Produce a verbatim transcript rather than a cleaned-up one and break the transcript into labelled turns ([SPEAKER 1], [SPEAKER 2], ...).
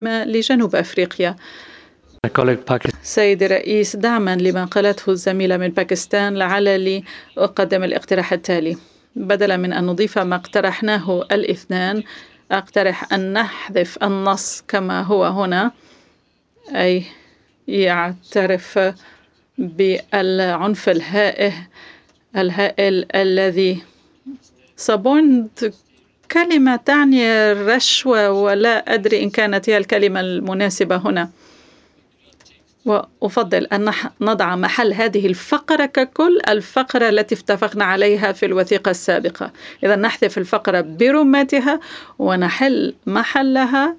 [SPEAKER 1] لجنوب أفريقيا. سيد الرئيس، دعما لما قالته الزميلة من باكستان، لعلي أقدم الاقتراح التالي. بدلا من أن نضيف ما اقترحناه الاثنان، أقترح أن نحذف النص كما هو هنا، أي يعترف بالعنف الهائل الهائل الذي صابوند كلمة تعني الرشوة، ولا أدري إن كانت هي الكلمة المناسبة هنا. وأفضل أن نضع محل هذه الفقرة ككل الفقرة التي اتفقنا عليها في الوثيقة السابقة. إذا نحذف الفقرة برمتها ونحل محلها